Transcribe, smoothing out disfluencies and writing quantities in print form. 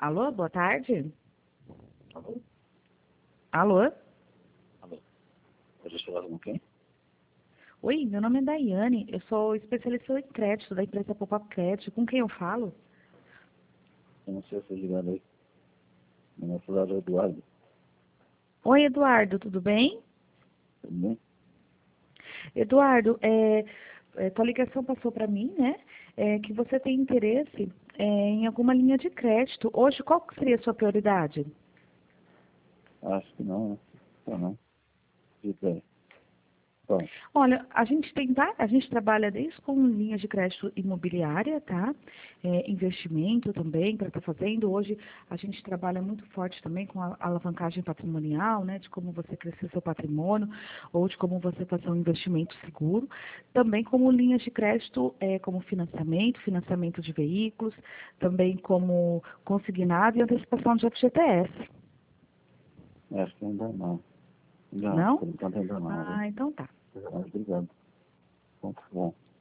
Alô, boa tarde. Alô? Alô? Alô? Pode falar com quem? Oi, meu nome é Daiane, eu sou especialista em crédito da empresa Pop-Up Crédito. Com quem eu falo? Eu não sei se é ligado aí. Meu nome é Eduardo. Oi, Eduardo, tudo bem? Tudo bem? Eduardo, tua ligação passou para mim, né? Que você tem interesse em alguma linha de crédito. Hoje, qual que seria a sua prioridade? Acho que não, né? Não. Diga aí. Bom, Olha, a gente trabalha desde com linhas de crédito imobiliária, tá? Investimento também para estar fazendo. Hoje a gente trabalha muito forte também com a alavancagem patrimonial, né? De como você crescer seu patrimônio ou de como você fazer um investimento seguro. Também como linhas de crédito, como financiamento de veículos, também como consignado e antecipação de FGTS. acho que ainda não. Ainda não. Não? Por enquanto ainda não, viu? Ah, então tá. Mas obrigado. Bom.